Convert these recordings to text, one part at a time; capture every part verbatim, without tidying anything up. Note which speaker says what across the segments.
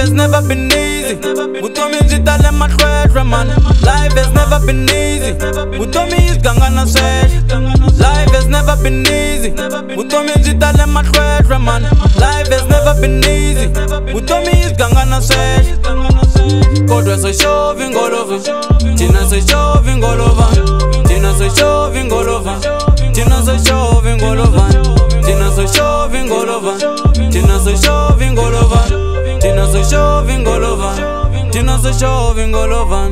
Speaker 1: has never been easy. Vutomi byi tale mahlwehlwe man. Life has never been easy. Vutomi is gangana sweshe. Life has never been easy. Vutomi byi tale mahlwehlwe man. Life has never been easy. Vutomi is gangana sweshe. Kodwa soshova ingolova, thina soshova ingolova, thina soshova ingolova, thina soshova ingolova, thina soshova ingolova, thina soshova ingolova, thina soshova ingolova, thina soshova ingolova.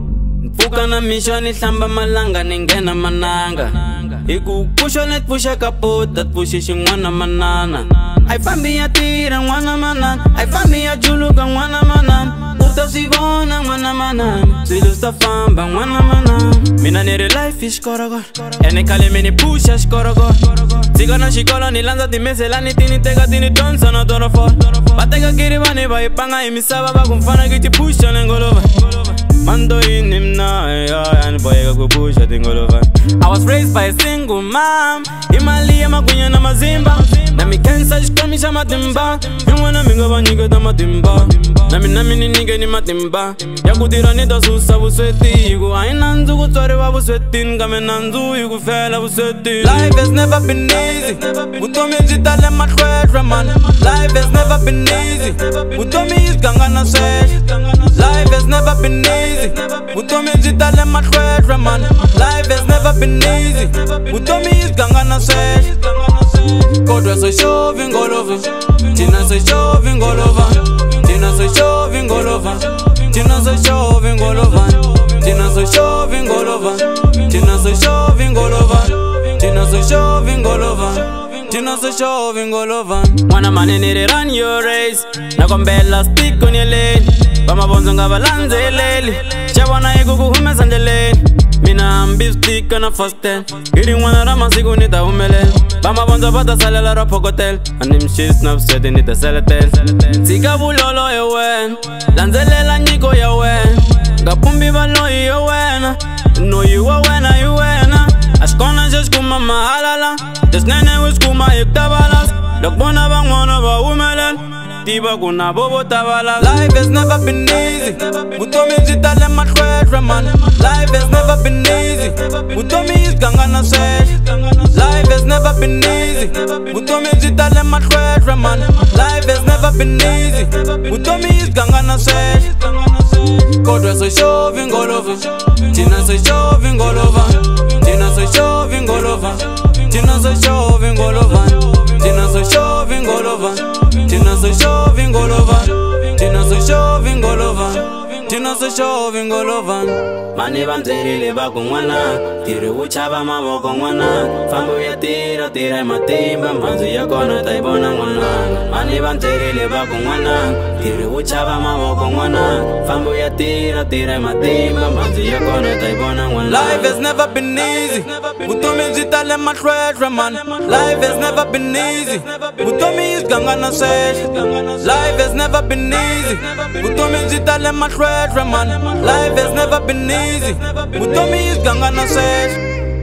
Speaker 1: Mpfuka na mixo ni hlamba malanga ni nghena mananga, hi ku pfuxa ni pfuxa kapota pfuxi xin'wana manana. Ai fambi ya tirha n'wana manana, ai fambi ya juluka n'wana manana. Uta swi vona n'wana manana, swilo swi ta famba n'wana manana. Mina ni ri life i xikorokoro, ene khale mi ni pfuxa xikorokoro. Tshika na xikolo ni landza timeselani ti ni teka ti ni dyondzisa na torofolo. Va teka kiri va ni va hi panga hi misava va ku mfana ki ti pfuxa ni ngolova. Mando yini mna ya ni boyeka ku pfuxa tingolova. I was raised by a single mom, imali ya magwinya na mazimba. Na mi kensa xikomi xa matimba, yin'wana mi nga va nyiketa matimba. Na mina mi ni nyike ni matimba ya ku tirha ni ta susa vusweti, hi ku a hi nandzu ku tswariwa vuswetini kambe nandzu hi ku fela vuswetini. Life has never been easy. Vutomi byi tale mahlwehlwe man. Life has never been easy. Vutomi is gangana sweshe. Life has never been easy. Vutomi byi tale mahlwehlwe man. Life has never been easy. Vutomi is gangana sweshe. Kodwa soshova ingolova, thina soshova ingolova, thina soshova ingolova, thina soshova ingolova, thina soshova ingolova, thina soshova ingolova, thina soshova ingolova, thina soshova ingolova. Mwana mani ni ri run your race, nakombela stick on your lane. Vamavondzo nga va landzeleli, xa vona hi ku ku humesa ndleleni. Mina hambi stika na fastel, hi rin'wana ra masiku ni ta humelela. Vamavondzo va ta salela ra phokotela, a ni mixisi na vusweti ni ta seletela. Tshika vulolo hi wena, landzelela nyiko ya wena. Nga pumbi valoyi hi wena, noyi wa wena hi wena. A xi kona xo xi kuma mahalala, leswinene u swi kuma hi ku tavalasa. Loko vona van'wana va humelela, tiva ku na vo vo ta valasa. Life has never been easy. Vutomi byi tale mahlwehlwe man. Life has never been easy. Vutomi is gangana sweshe. Life has never been easy. Vutomi byi tale mahlwehlwe man. Life has never been easy. Vutomi is gangana sweshe. Kodwa soshova ingolova, thina soshova ingolova, thina soshova ingolova, thina soshova ingolova, thina soshova ingolova, thina soshova ingolova, thina soshova ingolova, thina soshova ingolova. Mani va byerile va ku n'wana, tirhi wu chava mavoko n'wana. Fambi u ya tirha tirha hi matimba, mhandzu ya kona ta yi vona n'wananga. Mani va byerile va ku n'wana, tirhi wu chava mavoko n'wana. Fambi u ya tirha tirha hi matimba, mhandzu ya kona ta yi vona n'wananga. Life has never been easy. Vutomi byi tale mahlwehlwe man. Life has never been easy. Vutomi is gangana sweshe. Life has never been easy. Vutomi byi tale mahlwehlwe man. Life has never been easy. Vutomi is gangana sweshe.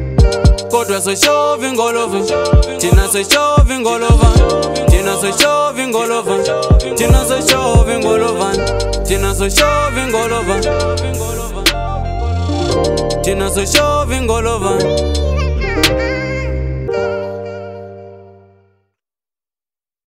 Speaker 1: Kodwa soshova ingolova, thina soshova ingolova, thina soshova ingolova, thina soshova ingolova, thina soshova ingolova, thina soshova ingolova.